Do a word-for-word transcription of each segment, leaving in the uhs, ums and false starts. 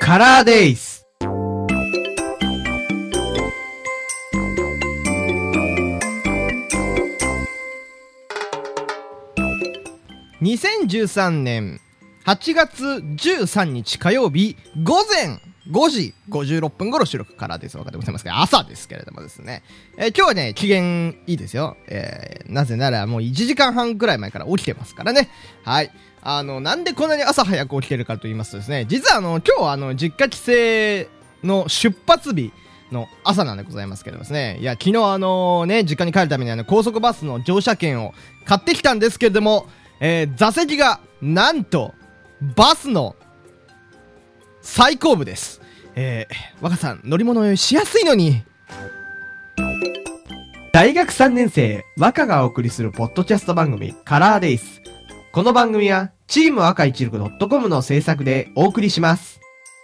カラーデイズ。にせんじゅうさんねんはちがつじゅうさんにち火曜日午前ごじごじゅうろっぷん頃収録からです。わかってございますけど、朝ですけれどもですね、えー、今日はね、機嫌いいですよ。えー、なぜならもういちじかんはんくらい前から起きてますからね。はい。あの、なんでこんなに朝早く起きてるかと言いますとですね、実はあの、今日はあの、実家帰省の出発日の朝なんでございますけどですね、いや、昨日あのね、実家に帰るためにあの、高速バスの乗車券を買ってきたんですけれども、えー、座席が、なんと、バスの、最後部です。えー、若さん、乗り物酔いしやすいのに。大学さんねん生、若がお送りするポッドキャスト番組、カラーデイズ。この番組は、チーム赤いちろく .com の制作でお送りします。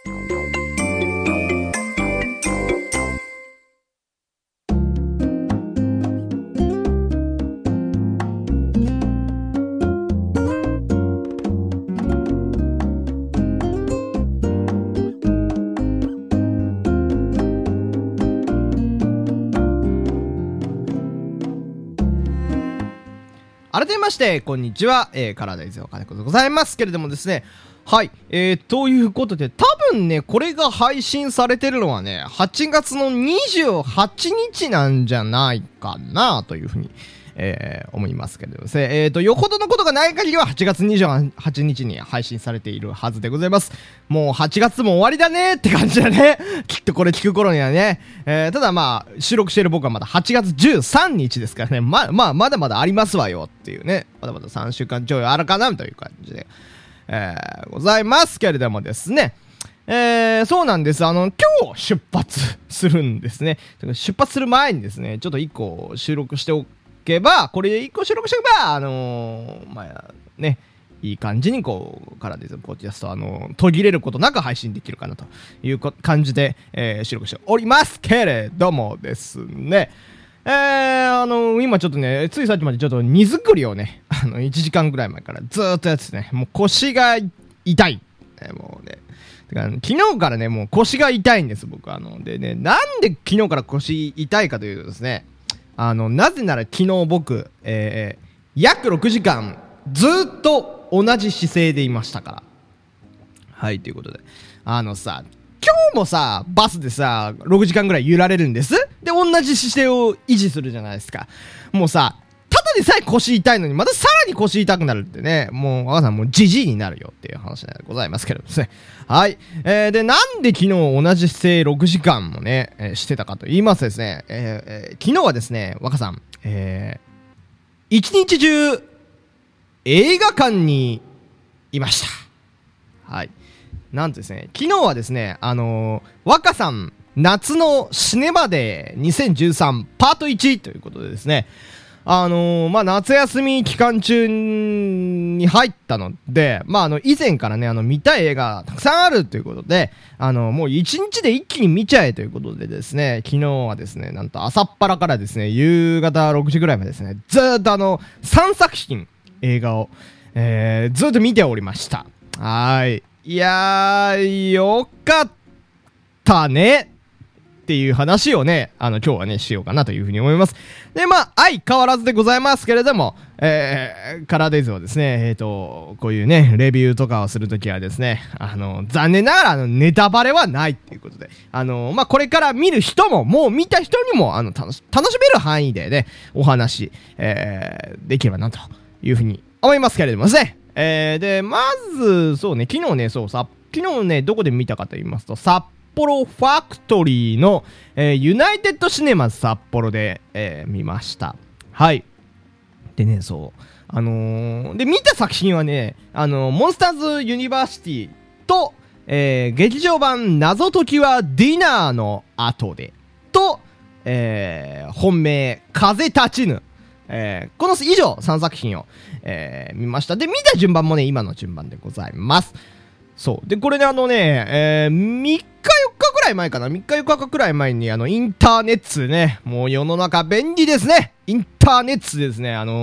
改めまして、こんにちは。えー、カラーデイズお金子でございますけれどもですね。はい。えー、ということで、多分ね、これが配信されてるのはね、はちがつのにじゅうはちにちなんじゃないかな、というふうに、えー、思いますけれどもですね。えーと、よほどのことがない限りははちがつにじゅうはちにちに配信されているはずでございます。もうはちがつも終わりだねって感じだね。きっとこれ聞く頃にはね。えー、ただまあ、収録している僕はまだはちがつじゅうさんにちですからね。ま、まあ、まだまだありますわよっていうね。まだまださんしゅうかんちょいあるかなという感じで、えー、ございますけれどもですね。えー、そうなんです。あの、今日出発するんですね。出発する前にですね、ちょっといっこ収録しておくけば、これでいっこ収録しておけば、あのー、まあ、ね、いい感じにこう、からですね、ポッドキャスト、あのー、途切れることなく配信できるかなという感じで、えー、収録しておりますけれどもですね、えー、あのー、今ちょっとね、ついさっきまでちょっと荷造りをね、あの、いちじかんぐらい前からずーっとやっててね、もう腰が痛い。えー、もうね、てか昨日からね、もう腰が痛いんです、僕。あの、でね、なんで昨日から腰痛いかというとですね、あの、なぜなら昨日僕、えー、約ろくじかんずーっと同じ姿勢でいましたから。はい、ということで。あのさ、今日もさ、バスでさ、ろくじかんぐらい揺られるんです。で、同じ姿勢を維持するじゃないですか。もうさ、ただでさえ腰痛いのに、またさらに腰痛くなるってね、もう、若さんもうジジイになるよっていう話でございますけどですね。はい。えー、で、なんで昨日同じ姿勢ろくじかんもね、えー、してたかと言いますとですね、えーえー、昨日はですね、若さん、えー、一日中、映画館にいました。はい。なんとですね、昨日はですね、あのー、若さん、夏のシネマデーにせんじゅうさんパートいちということでですね、あのー、まあ、夏休み期間中に入ったので、まあ、あの、以前からね、あの、見たい映画たくさんあるということで、あの、もう一日で一気に見ちゃえということでですね、昨日はですね、なんと朝っぱらからですね、夕方ろくじぐらいまでですね、ずーっとあの、さんさくひん映画を、えー、ずーっと見ておりました。はーい。いやー、よかったね。っていう話をね、あの、今日はね、しようかなというふうに思います。で、まあ、相変わらずでございますけれども、えー、カラーデイズはですね、えっと、こういうね、レビューとかをするときはですね、あの、残念ながら、あの、ネタバレはないっていうことで、あの、まあ、これから見る人も、もう見た人にも、あの、楽し、楽しめる範囲でね、お話、えー、できればなというふうに思いますけれどもですね。えー、で、まず、そうね、昨日ね、そうさ、昨日ね、どこで見たかと言いますと、札幌ファクトリーの、えー、ユナイテッドシネマズ札幌で、えー、見ました。はい。でね、そう。あのー、で、見た作品はね、あのー、モンスターズユニバーシティと、えー、劇場版謎解きはディナーの後で、と、えー、本命、風立ちぬ。えー、この以上さんさく品を、えー、見ました。で、見た順番もね、今の順番でございます。そう。で、これね、あのね、えー、みっかよっかくらい前かな ?みっかよっかくらい前に、あの、インターネットでね、もう世の中便利ですね。インターネットでですね、あのー、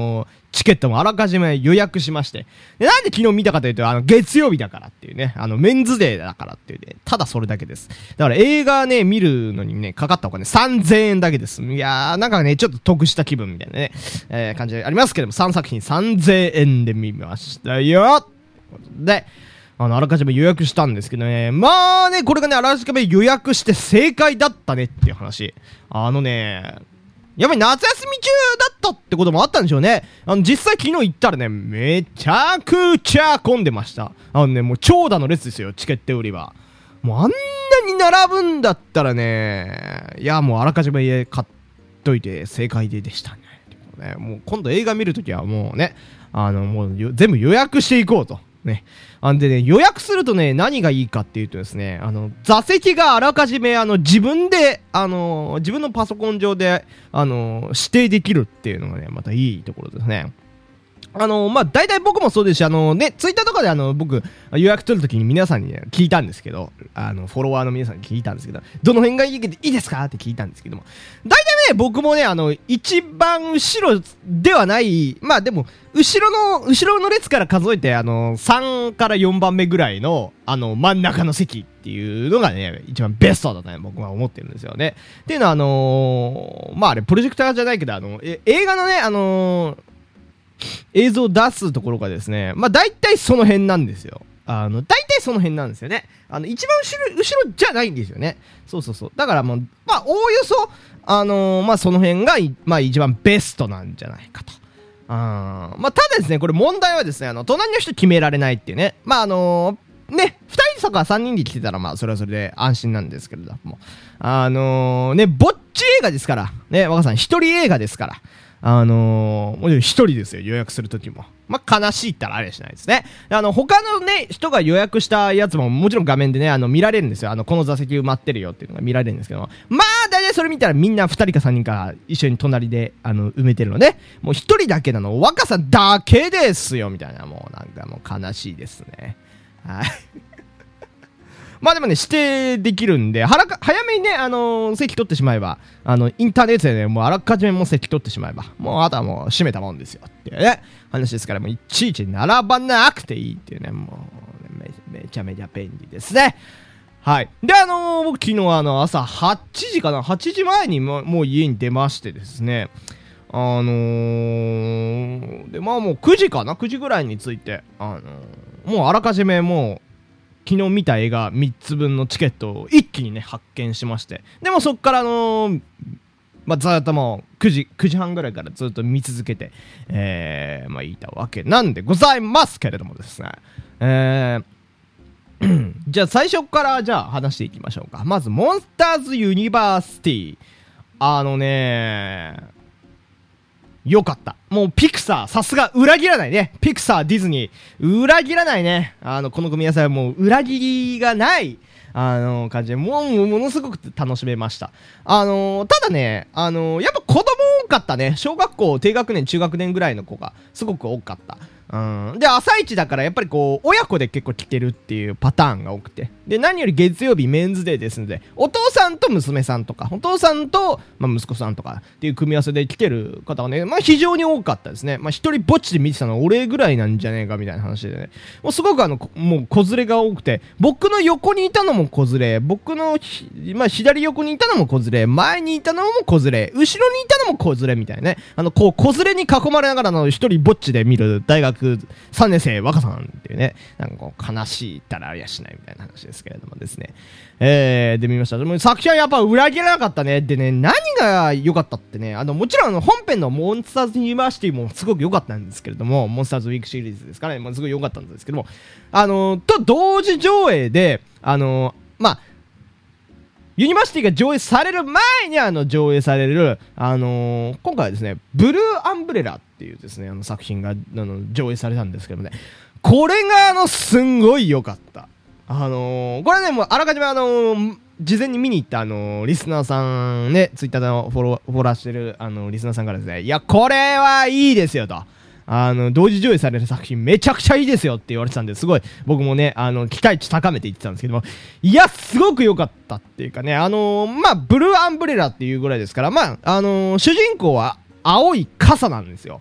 チケットもあらかじめ予約しまして。で、なんで昨日見たかというと、あの、月曜日だからっていうね、あの、メンズデーだからっていうね、ただそれだけです。だから映画ね、見るのにね、かかったお金さんぜんえんだけです。いやー、なんかね、ちょっと得した気分みたいなね、えー、感じありますけども、さんさく品さんぜんえんで見ましたよ。で、あの、あらかじめ予約したんですけどね。まあね、これがね、あらかじめ予約して正解だったねっていう話。あのね、やっぱり夏休み中だったってこともあったんでしょうね。あの、実際昨日行ったらね、めちゃくちゃ混んでました。あのね、もう長蛇の列ですよ、チケット売り場。もうあんなに並ぶんだったらね、いや、もうあらかじめ家買っといて正解ででしたね。もう今度映画見るときはもうね、あの、もう全部予約していこうと。ね。あんでね、予約するとね、何がいいかっていうとですね、あの、座席があらかじめ、あの、自分で、あの、自分のパソコン上で、あの、指定できるっていうのがね、またいいところですね。あの、まあ、大体僕もそうですし、あのね、ツイッターとかであの、僕、予約取るときに皆さんに、ね、聞いたんですけど、あの、フォロワーの皆さんに聞いたんですけど、どの辺がいいいいですかって聞いたんですけども、大体ね、僕もね、あの、一番後ろではない、まあでも、後ろの、後ろの列から数えて、あの、さんからよんばんめぐらいの、あの、真ん中の席っていうのがね、一番ベストだとね、僕は思ってるんですよね。っていうのは、あのー、まああれ、プロジェクターじゃないけど、あの、え映画のね、あのー、映像を出すところがですね、まあ大体その辺なんですよ。あの、大体その辺なんですよね。あの、一番後ろ、後ろじゃないんですよね。そうそうそう。だからもう、まあ、おおよそ、あのー、まあその辺が、まあ一番ベストなんじゃないかと。あまあ、ただですね、これ問題はですね、あの、隣の人決められないっていうね。まああのー、ね、二人とか三人で来てたら、まあ、それはそれで安心なんですけれども。あのー、ね、ぼっち映画ですから。ね、若さん、一人映画ですから。あのー、もちろん一人ですよ、予約するときも。まあ、悲しいったらあれしないですね。あの、他のね、人が予約したやつももちろん画面でね、あの、見られるんですよ。あの、この座席埋まってるよっていうのが見られるんですけども。まあ、大体それ見たらみんな二人か三人か一緒に隣で、あの、埋めてるので、もう一人だけなの、若さだけですよ、みたいな、もうなんかもう悲しいですね。はい。まあでもね、指定できるんで、はらか、早めにね、あのー、席取ってしまえば、あの、インターネットでね、もうあらかじめもう席取ってしまえば、もうあとはもう閉めたもんですよっていうね、話ですから、もういちいち並ばなくていいっていうね、もう、ね、め、めちゃめちゃ便利ですね。はい。で、あのー、僕昨日あの、朝はちじかな、はちじまえにももう家に出ましてですね、あのー、で、まあもうくじかな、くじぐらいに着いて、あのー、もうあらかじめもう、昨日見た映画みっつぶんのチケットを一気にね発見しまして、でもそっからあのー、まあずっともうくじはんぐらいからずっと見続けて、えー、まあいたわけなんでございますけれどもですね、えーじゃあ最初からじゃあ話していきましょうか。まずモンスターズユニバーシティ、あのねよかった。もうピクサー、さすが裏切らないね。ピクサー、ディズニー、裏切らないね。あの、この組み合わせはもう裏切りがない、あの、感じで、もう、ものすごく楽しめました。あの、ただね、あの、やっぱ子供多かったね。小学校、低学年、中学年ぐらいの子がすごく多かった。うん。で、朝一だからやっぱりこう、親子で結構来てるっていうパターンが多くて。で、何より月曜日メンズデーですので、お父さんと娘さんとか、お父さんと、まあ、息子さんとかっていう組み合わせで来てる方がね、まあ非常に多かったですね。まあ一人ぼっちで見てたのは俺ぐらいなんじゃねえかみたいな話でね。もうすごくあの、もう子連れが多くて、僕の横にいたのも子連れ、僕のまあ左横にいたのも子連れ、前にいたのも子連れ、後ろにいたのも子連れみたいなね。あの、こう、子連れに囲まれながらの一人ぼっちで見る大学さんねん生若さんっていうね、なんかこう悲しいったらありやしないみたいな話ですけれどもですね、えー、で見ました。でも作品はやっぱ裏切らなかったね。でね、何が良かったってね、あのもちろんあの本編のモンスターズユニバーシティもすごく良かったんですけれども、モンスターズウィークシリーズですかね、まあ、すごい良かったんですけども、あのと同時上映で、あのまあユニバーシティが上映される前にあの上映される、あのー、今回はですね、ブルーアンブレラっていうですね、あの作品があの上映されたんですけどもね、これがあのすんごい良かった。あのー、これね、もうあらかじめあのー、事前に見に行ったあのー、リスナーさんね、ツイッターのフォロー、フォローしてるあのー、リスナーさんからですね、いや、これはいいですよと。あの、同時上映される作品めちゃくちゃいいですよって言われてたんで、すごい僕もね、あの、期待値高めて言ってたんですけども、いや、すごく良かったっていうかね、あのー、まあ、ブルーアンブレラっていうぐらいですから、まあ、あのー、主人公は青い傘なんですよ。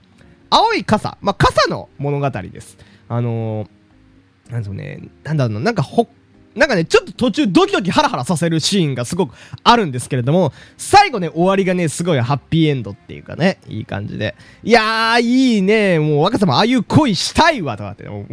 青い傘、まあ、傘の物語です。あのー、なんですね、なんだろうな、なんかほ、なんかね、ちょっと途中ドキドキハラハラさせるシーンがすごくあるんですけれども、最後ね、終わりがね、すごいハッピーエンドっていうかね、いい感じで。いやー、いいね、もう若さもああいう恋したいわ、とかって思って。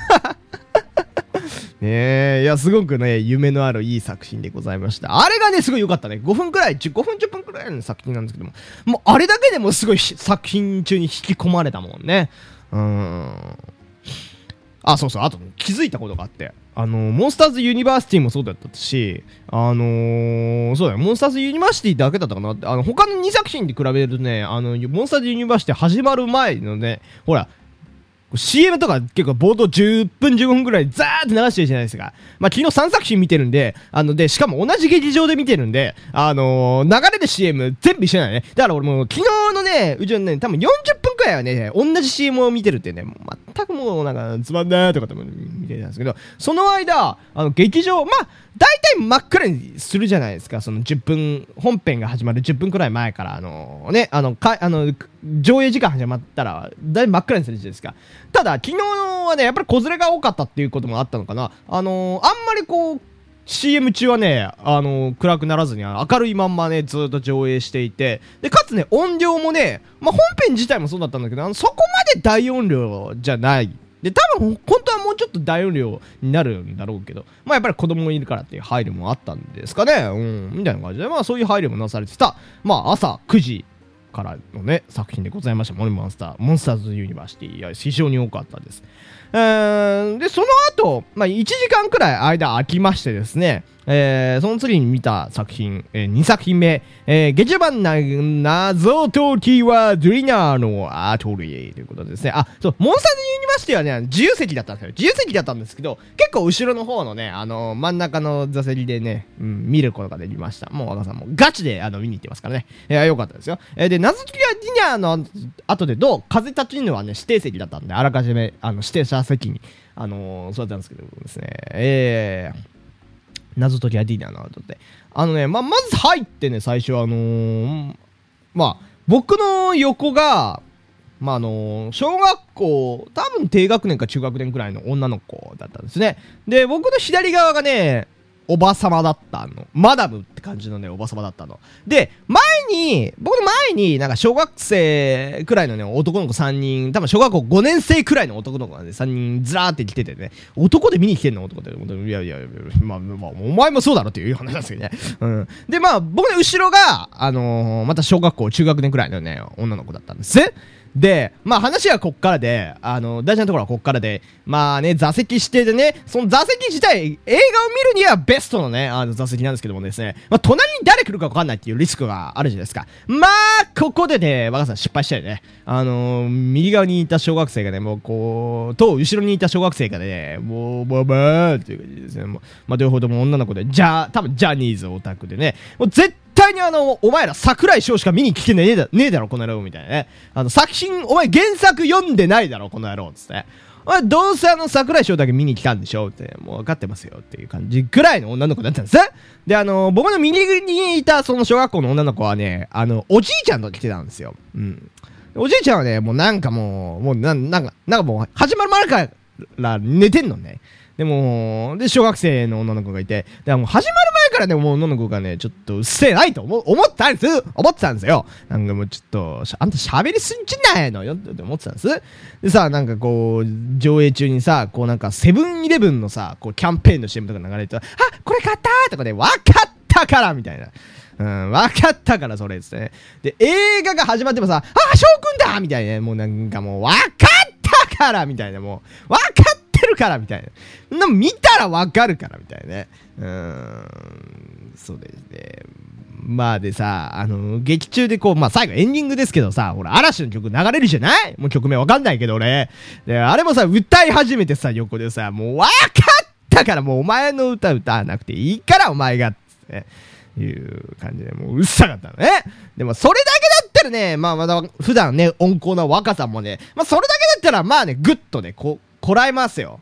ねえ、いや、すごくね、夢のあるいい作品でございました。あれがね、すごい良かったね。ごふんくらい、ごふんじゅっぷんくらいの作品なんですけども、もうあれだけでもすごい作品中に引き込まれたもんね。うーん。あ、そうそう、あと気づいたことがあって、あのー、モンスターズユニバーシティもそうだったし、あのー、そうだよ、モンスターズユニバーシティだけだったかなって、あの、他のにさく品に比べるとね、あの、モンスターズユニバーシティ始まる前のね、ほら、シーエム とか結構冒頭じゅっぷんじゅうごふんくらいザーって流してるじゃないですか。まあ、昨日さんさく品見てるんで、あので、しかも同じ劇場で見てるんで、あのー、流れる シーエム 全部一緒なのね。だから俺もう昨日のね、うちのね、多分よんじゅっぷんくらいはね、同じ シーエム を見てるってね、もう全くもうなんかつまんないとかって見てたんですけど、その間、あの劇場、まあ、大体真っ暗にするじゃないですか。そのじゅっぷん、本編が始まるじゅっぷんくらい前から、あのー、ね、あの、か、あの、上映時間始まったら、だいぶ真っ暗にするじゃないですか。ただ、昨日はね、やっぱり子連れが多かったっていうこともあったのかな。あのー、あんまりこう、シーエム 中はね、あのー、暗くならずに明るいまんまね、ずっと上映していて、で、かつね、音量もね、まあ、本編自体もそうだったんだけど、あのそこまで大音量じゃない。で、多分、本当はもうちょっと大音量になるんだろうけど、まあ、やっぱり子供いるからっていう配慮もあったんですかね。うん、みたいな感じで、まあ、そういう配慮もなされてた、まあ、朝くじからのね、作品でございました。モンスター、モンスターズユニバーシティ。いや、非常に多かったです。えー、で、その後、まあ、いちじかんくらい間空きましてですね、えー、その次に見た作品、えー、にさく品目、えー、劇版な謎解きはドゥリナーのアトリエということでですね、あ、そう、モンスターズユニバーシティはね、自由席だったんですよ。自由席だったんですけど、結構後ろの方のね、あのー、真ん中の座席でね、うん、見ることができました。もう若さんもガチであの見に行ってますからね。いや、よかったですよ。えー、で、謎解きはディナーの後でどう風立ちぬはね、指定席だったんで、あらかじめ、あの、指定者席に、あのー、座ったんですけどですね、えー、謎解きはディナーの後で。あのね、ま、まず入ってね、最初あのー、まあ、僕の横が、まあ、あのー、小学校、多分低学年か中学年くらいの女の子だったんですね。で、僕の左側がね、おばさまだったの。マダムって感じのね、おばさまだったの。で、前に、僕の前に、なんか小学生くらいのね、男の子さんにん、多分小学校ごねん生くらいの男の子がね、さんにんずらーって来ててね、男で見に来てんの男で。いやいやいや、まあ、まあ、お前もそうだろっていう話なんですけどね。うん。で、まあ、僕の後ろが、あのー、また小学校、中学年くらいのね、女の子だったんです。で、まあ話はこっからで、あの、大事なところはこっからで、まあね、座席指定でね、その座席自体、映画を見るにはベストのね、あの座席なんですけどもですね、まあ隣に誰来るか分かんないっていうリスクがあるじゃないですか。まあ、ここでね、若さん失敗したよね。あのー、右側にいた小学生がね、もうこう、と、後ろにいた小学生がね、もう、もう、もう、っていう感じですね。もう、まあ、両方とも女の子で、じゃあ、多分ジャニーズオタクでね、もう絶対絶対にあの、お前ら桜井翔しか見に来てねえだ、ねえだろ、この野郎、みたいなね。あの、作品、お前原作読んでないだろ、この野郎、つって。お前、どうせあの、桜井翔だけ見に来たんでしょって、もう分かってますよ、っていう感じぐらいの女の子だったんです。で、あの、僕の右にいたその小学校の女の子はね、あの、おじいちゃんと来てたんですよ。うん。おじいちゃんはね、もうなんかもう、もうな、なんか、なんかもう、始まる前から寝てんのね。でも、で、小学生の女の子がいて、でもう始まる前からね、もう女の子がね、ちょっとうっせえないと思、思ったんです思ってたんですよ。なんかもうちょっと、あんた喋りすぎちんないのよって思ってたんです。でさ、なんかこう、上映中にさ、こうなんかセブンイレブンのさ、こうキャンペーンの シーエム とか流れて、あ、これ買ったーとかで、わかったからみたいな。うん、わかったからそれですね。で、映画が始まってもさ、あ、翔くんだみたいな、もうなんかもう、わかったからみたいな、もう、わかってるからみたいな。な見たらわかるからみたいなね。うーん、そうですね。まあでさ、あの、劇中でこう、まあ最後エンディングですけどさ、ほら、嵐の曲流れるじゃない？もう曲名わかんないけど俺。で、あれもさ、歌い始めてさ、横でさ、もうわかったからもうお前の歌歌わなくていいからお前が、つって、いう感じで、もううっさかったのね。でもそれだけだったらね、まあまだ普段ね、温厚な若さもね、まあそれだけだったらまあね、ぐっとね、こ、こらえますよ。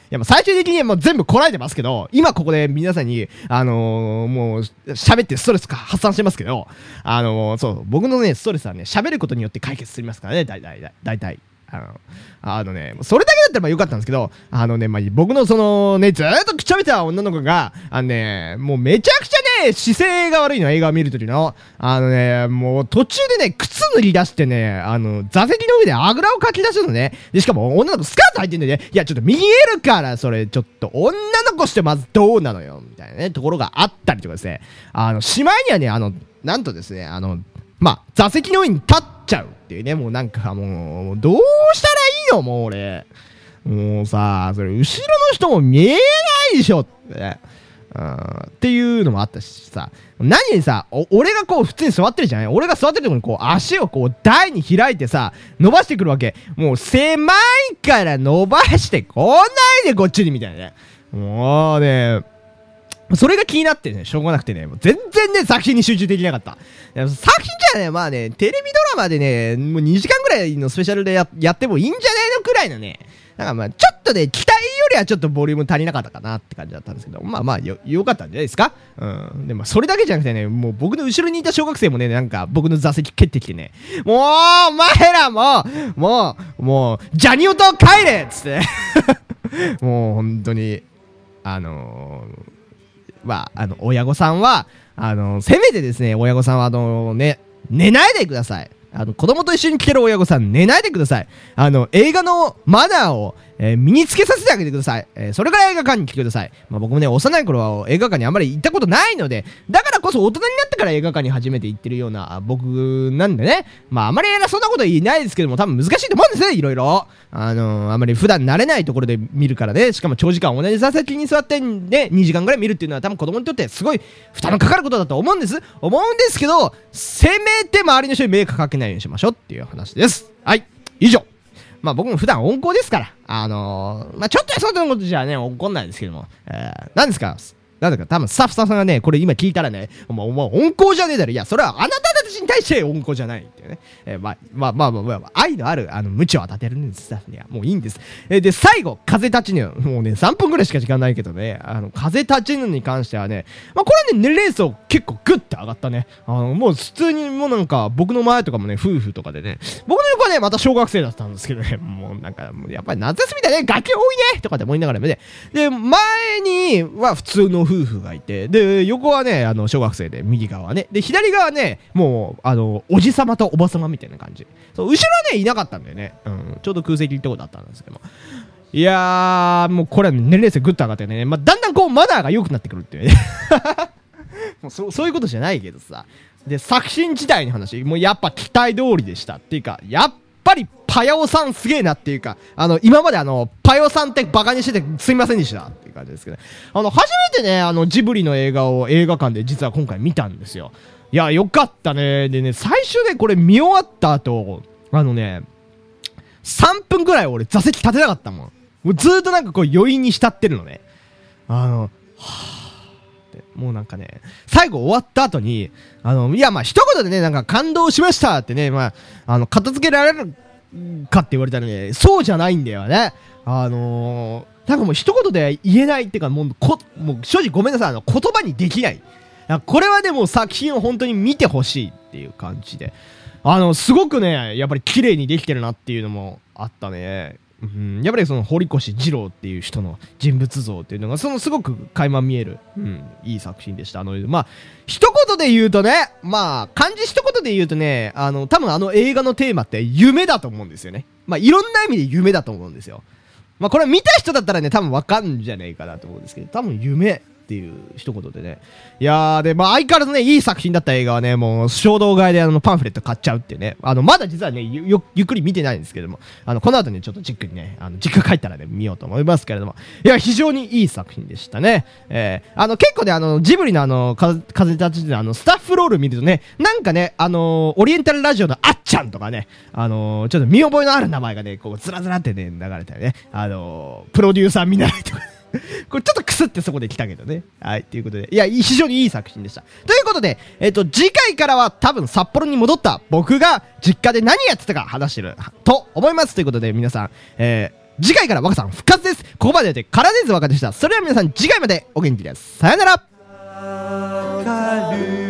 や、まあ最終的にはもう全部こらえてますけど、今ここで皆さんに、あのー、もう、喋ってストレス発散してますけど、あのー、そう、僕のね、ストレスはね、喋ることによって解決するますからね、大体、大体。あの、あのね、それだけだったらまあよかったんですけど、あのね、まあ、僕のそのね、ずーっとくちゃべた女の子が、あのね、もうめちゃくちゃね、姿勢が悪いの、映画を見るときの。あのね、もう途中でね、靴脱ぎ出してね、あの、座席の上であぐらをかき出すのね。で、しかも女の子スカート履いてんでね、いや、ちょっと見えるから、それ、ちょっと女の子してまずどうなのよ、みたいなね、ところがあったりとかですね。あの、しまいにはね、あの、なんとですね、あの、まあ、座席の上に立っちゃうっていうね、もうなんかもう、どうしたらいいのもう俺。もうさ、それ、後ろの人も見えないでしょってね。うん、っていうのもあったしさ、何にさ、俺がこう普通に座ってるじゃない？俺が座ってるところにこう足をこう台に開いてさ、伸ばしてくるわけ。もう狭いから伸ばしてこないでこっちにみたいなね。もうね、それが気になってね、しょうがなくてね、もう全然ね、作品に集中できなかった。作品じゃね、まあね、テレビドラマでね、もうにじかんぐらいのスペシャルで や, やってもいいんじゃないのくらいのね、なんかまあ、ちょっとね、期待よりはちょっとボリューム足りなかったかなって感じだったんですけど、まあまあ、よ、よかったんじゃないですか？うん。でも、それだけじゃなくてね、もう僕の後ろにいた小学生もね、なんか僕の座席蹴ってきてね、もう、お前らもう、もう、もう、ジャニオと帰れっつって。もう、本当に、あのー、まあ、あの、親御さんは、あのー、せめてですね、親御さんは、あのー、ね、寝ないでください。あの、子供と一緒に来てる親御さん、寝ないでください。あの、映画のマナーを、えー、身につけさせてあげてください。えー、それから映画館に来てください。まあ、僕もね、幼い頃は映画館にあまり行ったことないので、だからこそ大人になってから映画館に初めて行ってるような僕なんでね。まあ、あまりそんなこと言いないですけども、多分難しいと思うんですね、いろいろ。あのー、あまり普段慣れないところで見るからね。しかも長時間同じ座席に座ってね、にじかんぐらい見るっていうのは多分子供にとってすごい負担のかかることだと思うんです。思うんですけど、せめて周りの人に迷惑かけないようにしましょうっていう話です。はい。以上。まあ僕も普段温厚ですから、あのー、まあちょっとやそんなことじゃね、怒んないですけども、えー、何ですかなんだか多分スタッフさんがね、これ今聞いたらね、もう、もう温厚じゃねえだろ。いや、それはあなたたちに対して温厚じゃないっていうね。えー、まあ、まあまあまあ、まあ、愛のある、あの、無知を当てるんです、スタッフには。もういいんです。えー、で、最後、風立ちぬ。もうね、さんぷんぐらいしか時間ないけどね、あの、風立ちぬに関してはね、まあこれね、年齢層結構グッて上がったね。あの、もう普通にもうなんか、僕の前とかもね、夫婦とかでね、僕の横はね、また小学生だったんですけどね、もうなんか、もうやっぱり夏休みだね、ガキ多いねとかって思いながらね。で、前には普通の夫婦がいて、で、横はね、あの、小学生で、右側はね。で、左側はね、もう、あの、おじさまとおばさまみたいな感じ。そう、後ろはね、いなかったんだよね。うん。ちょうど空席ってことだったんですけども。いやー、もうこれは年齢層ぐっと上がってね、まあ、だんだんこう、マナーが良くなってくるっていうね。もうそ、そういうことじゃないけどさ。で、作品自体の話、もうやっぱ期待通りでした。っていうか、やっぱり、パヤオさんすげえなっていうか、あの、今まであの、パヨさんってバカにしててすみませんでしたっていう感じですけど、あの、初めてね、あの、ジブリの映画を映画館で実は今回見たんですよ。いや、よかったね。でね、最初でこれ見終わった後、あのね、さんぷんくらい俺座席立てなかったもん。もうずーっとなんかこう余韻に浸ってるのね。あの、はぁ、もうなんかね、最後終わった後に、あの、いや、まあ一言でね、なんか感動しましたってね、まあ、あの、片付けられるかって言われたらね、そうじゃないんだよね。あのー、なんかもう一言で言えないっていうか、もう、こ、もう正直ごめんなさい、あの、言葉にできない。これはでも作品を本当に見てほしいっていう感じで、あの、すごくね、やっぱり綺麗にできてるなっていうのもあったね。うん、やっぱりその堀越二郎っていう人の人物像っていうのがそのすごく垣間見える、うん、いい作品でした。あの、まあ、一言で言うとね、まあ、漢字一言で言うとね、あの、多分あの映画のテーマって夢だと思うんですよね。まあ、いろんな意味で夢だと思うんですよ。まあ、これ見た人だったらね、多分わかんじゃねえかなと思うんですけど、多分夢っていう一言でね。いやー、で、まあ、相変わらずね、いい作品だった映画はね、もう、衝動買いであの、パンフレット買っちゃうっていうね。あの、まだ実はね、ゆ、ゆ、ゆっくり見てないんですけども、あの、この後ね、ちょっとじっくりね、あの、実家帰ったらね、見ようと思いますけれども。いや、非常にいい作品でしたね。えー、あの、結構ね、あの、ジブリのあの、か、風立ちであの、スタッフロール見るとね、なんかね、あのー、オリエンタルラジオのあっちゃんとかね、あのー、ちょっと見覚えのある名前がね、こう、ずらずらってね、流れたりね、あのー、プロデューサー見習いとか、これちょっとクスってそこで来たけどね。はい、ということで。いや、非常にいい作品でした。ということで、えっと、次回からは多分札幌に戻った僕が実家で何やってたか話してると思います。ということで、皆さん、えー、 次回から若さん復活です。ここまででカラデイズ若でした。それでは皆さん次回までお元気です。さよなら。